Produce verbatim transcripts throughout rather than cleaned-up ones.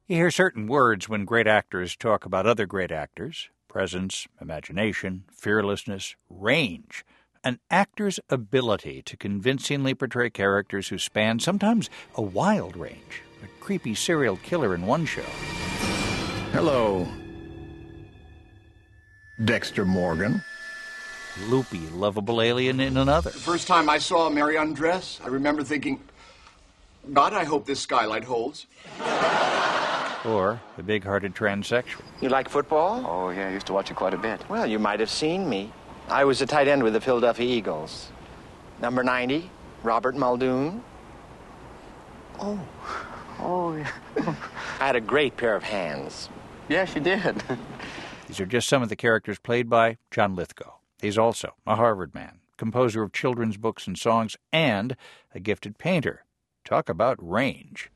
You hear certain words when great actors talk about other great actors: presence, imagination, fearlessness, range. An actor's ability to convincingly portray characters who span sometimes a wild range. A creepy serial killer in one show. Hello, Dexter Morgan. Loopy, lovable alien in another. The first time I saw Mary undress, I remember thinking, God, I hope this skylight holds. Or a big-hearted transsexual. You like football? Oh, yeah, I used to watch it quite a bit. Well, you might have seen me. I was a tight end with the Philadelphia Eagles. Number ninety, Robert Muldoon. Oh, oh, yeah. I had a great pair of hands. Yes, you did. These are just some of the characters played by John Lithgow. He's also a Harvard man, composer of children's books and songs, and a gifted painter. Talk about range.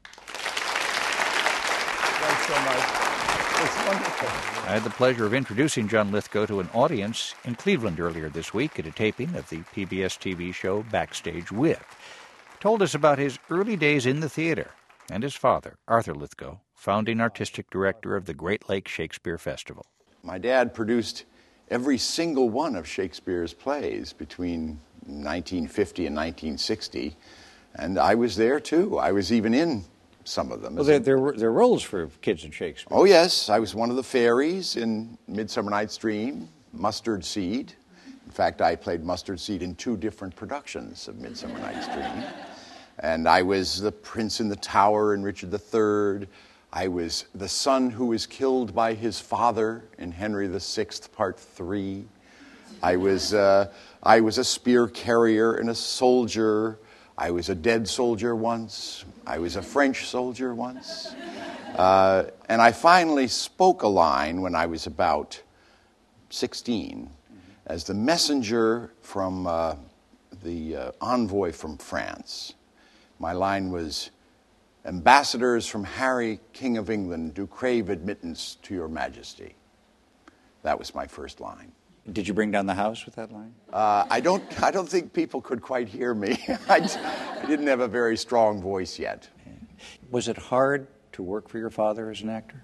Thanks so much. It's wonderful. I had the pleasure of introducing John Lithgow to an audience in Cleveland earlier this week at a taping of the P B S T V show Backstage With. He told us about his early days in the theater and his father, Arthur Lithgow, founding artistic director of the Great Lakes Shakespeare Festival. My dad produced every single one of Shakespeare's plays between nineteen fifty and nineteen sixty, and I was there too. I was even in some of them. Well, there, there, were, there are roles for kids in Shakespeare. Oh, yes. I was one of the fairies in Midsummer Night's Dream, Mustard Seed. In fact, I played Mustard Seed in two different productions of Midsummer Night's Dream. And I was the prince in the tower in Richard the Third. I was the son who was killed by his father in Henry the Sixth, Part Three. I was, uh, I was a spear carrier and a soldier. I was a dead soldier once. I was a French soldier once. Uh, and I finally spoke a line when I was about sixteen as the messenger from uh, the uh, envoy from France. My line was, "Ambassadors from Harry, King of England, do crave admittance to your majesty." That was my first line. Did you bring down the house with that line? Uh, I don't I don't think people could quite hear me. I, I didn't have a very strong voice yet. Was it hard to work for your father as an actor?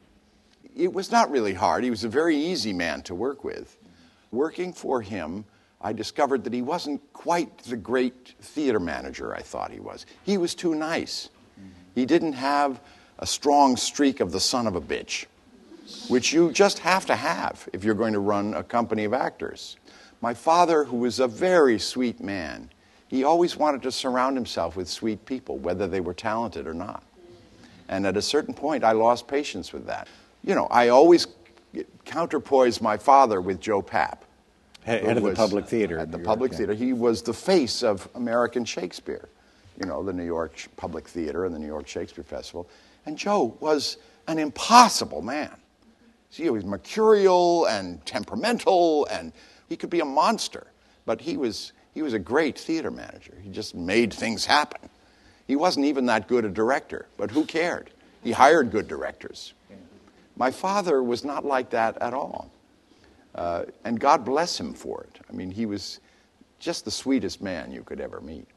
It was not really hard. He was a very easy man to work with. Working for him, I discovered that he wasn't quite the great theater manager I thought he was. He was too nice. He didn't have a strong streak of the son of a bitch, which you just have to have if you're going to run a company of actors. My father, who was a very sweet man, he always wanted to surround himself with sweet people, whether they were talented or not. And at a certain point, I lost patience with that. You know, I always counterpoised my father with Joe Papp. Head of the Public Theater. At the Public Theater. He was the face of American Shakespeare. You know, the New York Public Theater and the New York Shakespeare Festival. And Joe was an impossible man. See, he was mercurial and temperamental, and he could be a monster. But he was he was a great theater manager. He just made things happen. He wasn't even that good a director, but who cared? He hired good directors. My father was not like that at all. Uh, and God bless him for it. I mean, he was just the sweetest man you could ever meet.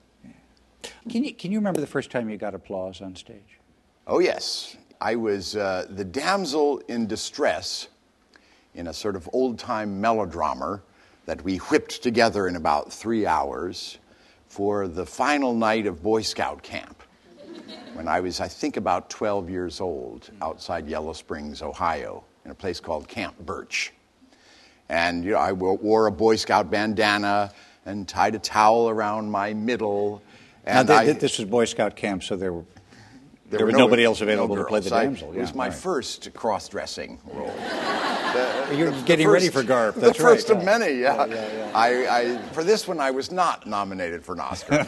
Can you, can you remember the first time you got applause on stage? Oh, yes. I was uh, the damsel in distress in a sort of old-time melodrama that we whipped together in about three hours for the final night of Boy Scout camp when I was, I think, about twelve years old outside Yellow Springs, Ohio, in a place called Camp Birch. And you know, I wore a Boy Scout bandana and tied a towel around my middle. And now, I, this was Boy Scout camp, so there were there, there was no, nobody else available no to play the I, damsel. It was yeah, my right. first cross-dressing role. The, You're the, getting the ready first, for Garp. That's the first right. of many, yeah. yeah, yeah, yeah. I, I, for this one, I was not nominated for an Oscar.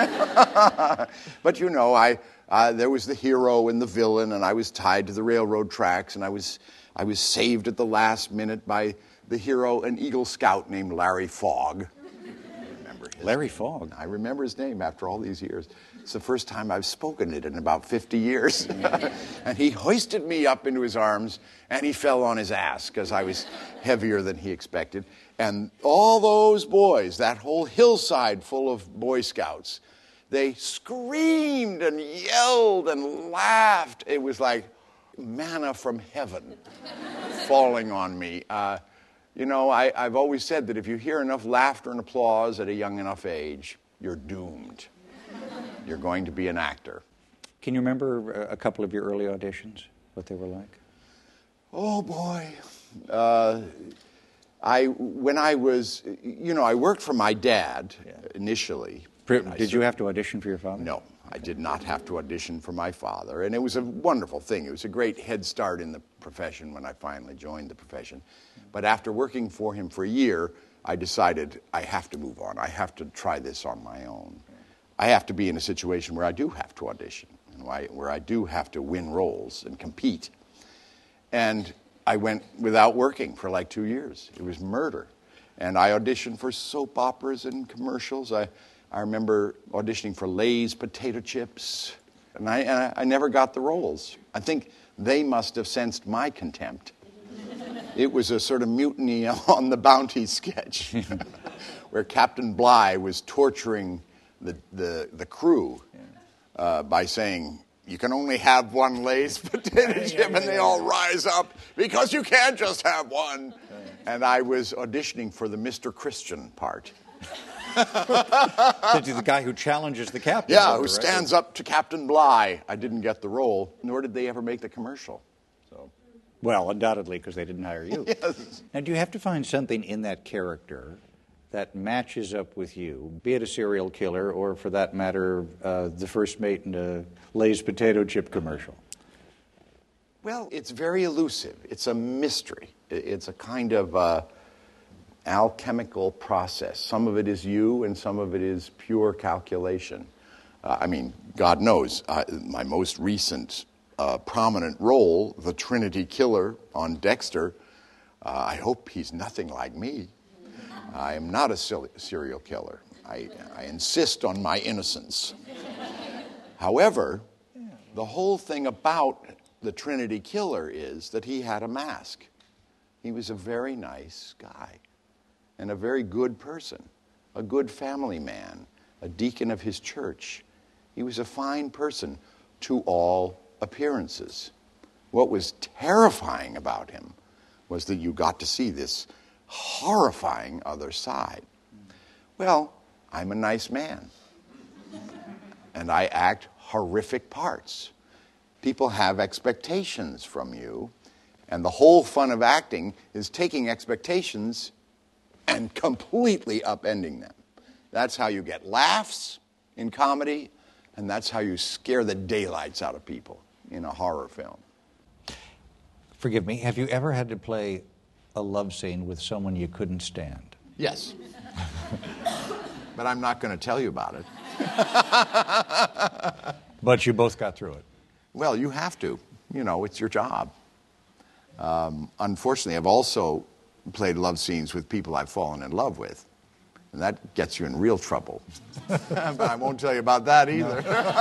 But you know, I uh, there was the hero and the villain, and I was tied to the railroad tracks, and I was I was saved at the last minute by the hero, an Eagle Scout named Larry Fogg. I remember his Larry name. Fogg. I remember his name after all these years. It's the first time I've spoken it in about fifty years. And he hoisted me up into his arms, and he fell on his ass because I was heavier than he expected. And all those boys, that whole hillside full of Boy Scouts, they screamed and yelled and laughed. It was like, manna from heaven falling on me. Uh, you know, I, I've always said that if you hear enough laughter and applause at a young enough age, you're doomed. You're going to be an actor. Can you remember a couple of your early auditions, what they were like? Oh, boy. Uh, I, when I was, you know, I worked for my dad yeah. initially. Did you have to audition for your father? No, I did not have to audition for my father. And it was a wonderful thing. It was a great head start in the profession when I finally joined the profession. But after working for him for a year, I decided I have to move on. I have to try this on my own. I have to be in a situation where I do have to audition, and where I do have to win roles and compete. And I went without working for like two years. It was murder. And I auditioned for soap operas and commercials. I, I remember auditioning for Lay's potato chips. And I, and I never got the roles. I think they must have sensed my contempt. It was a sort of Mutiny on the Bounty sketch where Captain Bligh was torturing the, the, the crew uh, by saying, you can only have one Lay's potato chip, and they all rise up because you can't just have one. And I was auditioning for the Mister Christian part. The guy who challenges the captain. Yeah, over, who right? stands up to Captain Bligh. I didn't get the role, nor did they ever make the commercial. So, well, undoubtedly, because they didn't hire you. Yes. Now, do you have to find something in that character that matches up with you, be it a serial killer or, for that matter, uh, the first mate in a Lay's potato chip commercial? Well, it's very elusive. It's a mystery. It's a kind of uh, alchemical process. Some of it is you, and some of it is pure calculation. Uh, I mean, God knows, uh, my most recent uh, prominent role, the Trinity Killer on Dexter, uh, I hope he's nothing like me. I am not a serial killer. I, I insist on my innocence. However, the whole thing about the Trinity Killer is that he had a mask. He was a very nice guy and a very good person, a good family man, a deacon of his church. He was a fine person to all appearances. What was terrifying about him was that you got to see this horrifying other side. Well, I'm a nice man, and I act horrific parts. People have expectations from you, and the whole fun of acting is taking expectations and completely upending them. That's how you get laughs in comedy, and that's how you scare the daylights out of people in a horror film. Forgive me, have you ever had to play a love scene with someone you couldn't stand? Yes. But I'm not going to tell you about it. But you both got through it. Well, you have to. You know, it's your job. Um, unfortunately, I've also played love scenes with people I've fallen in love with. And that gets you in real trouble. But I won't tell you about that either.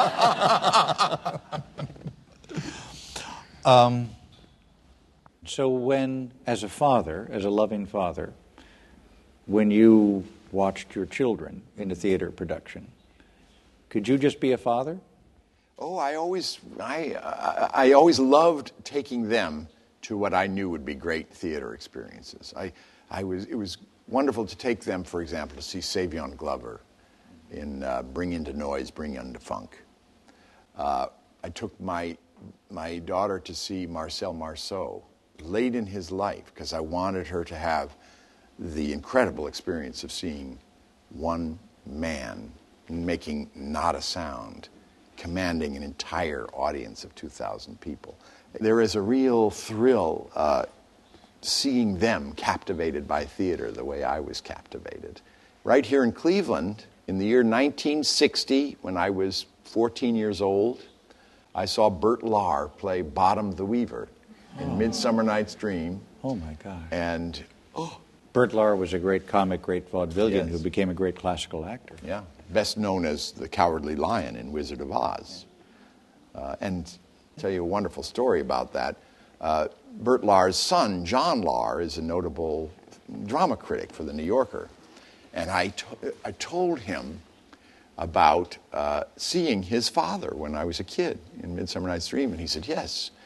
No. um, so when, as a father, as a loving father, when you watched your children in a theater production, could you just be a father? Oh, I always, I, I, I always loved taking them to what I knew would be great theater experiences. I, I was, it was wonderful to take them, for example, to see Savion Glover in uh, Bring Into Noise, Bring Into Funk. Uh, I took my, my daughter to see Marcel Marceau late in his life because I wanted her to have the incredible experience of seeing one man making not a sound, commanding an entire audience of two thousand people. There is a real thrill uh, seeing them captivated by theater the way I was captivated. Right here in Cleveland, in the year nineteen sixty, when I was fourteen years old, I saw Bert Lahr play Bottom the Weaver in oh. Midsummer Night's Dream. Oh, my gosh. And, oh. Bert Lahr was a great comic, great vaudevillian Yes. who became a great classical actor. Yeah, best known as the Cowardly Lion in Wizard of Oz. Uh, and I'll tell you a wonderful story about that. Uh, Bert Lahr's son, John Lahr, is a notable drama critic for The New Yorker. And I, to- I told him about uh, seeing his father when I was a kid in Midsummer Night's Dream. And he said, yes,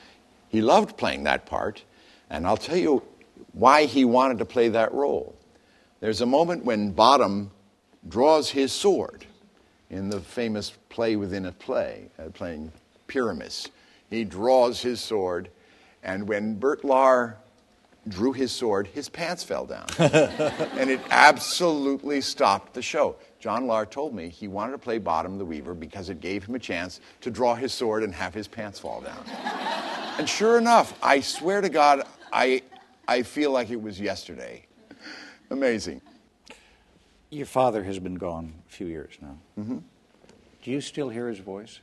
He loved playing that part, and I'll tell you why he wanted to play that role. There's a moment when Bottom draws his sword in the famous Play Within a Play, uh, playing Pyramus. He draws his sword, and when Bert Lahr drew his sword, his pants fell down. And it absolutely stopped the show. John Lahr told me he wanted to play Bottom the Weaver because it gave him a chance to draw his sword and have his pants fall down. And sure enough, I swear to God, I, I feel like it was yesterday. Amazing. Your father has been gone a few years now. Mm-hmm. Do you still hear his voice?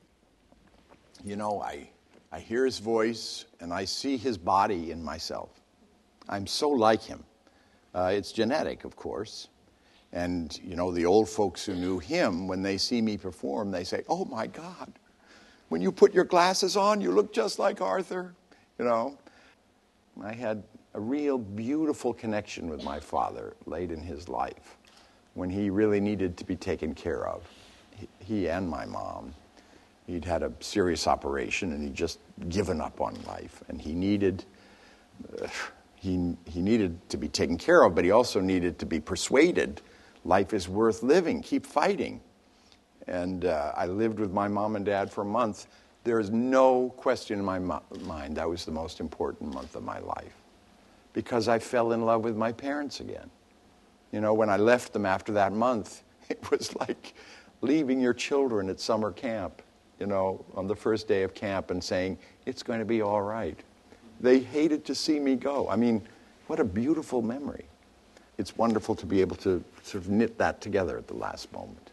You know, I, I hear his voice and I see his body in myself. I'm so like him. Uh, it's genetic, of course. And, you know, the old folks who knew him, when they see me perform, they say, "Oh, my God, when you put your glasses on, you look just like Arthur." You know, I had a real beautiful connection with my father late in his life when he really needed to be taken care of, he, he and my mom. He'd had a serious operation, and he'd just given up on life. And he needed, uh, he, he needed to be taken care of, but he also needed to be persuaded life is worth living. Keep fighting. And uh, I lived with my mom and dad for a month. There is no question in my mo- mind that was the most important month of my life, because I fell in love with my parents again. You know, when I left them after that month, it was like leaving your children at summer camp, you know, on the first day of camp and saying, "It's going to be all right." They hated to see me go. I mean, what a beautiful memory. It's wonderful to be able to sort of knit that together at the last moment.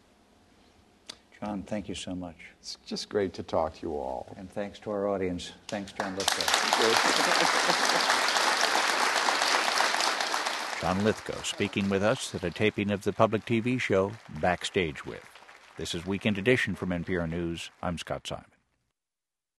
John, thank you so much. It's just great to talk to you all. And thanks to our audience. Thanks, John Lithgow. John Lithgow speaking with us at a taping of the public T V show Backstage With. This is Weekend Edition from N P R News. I'm Scott Simon.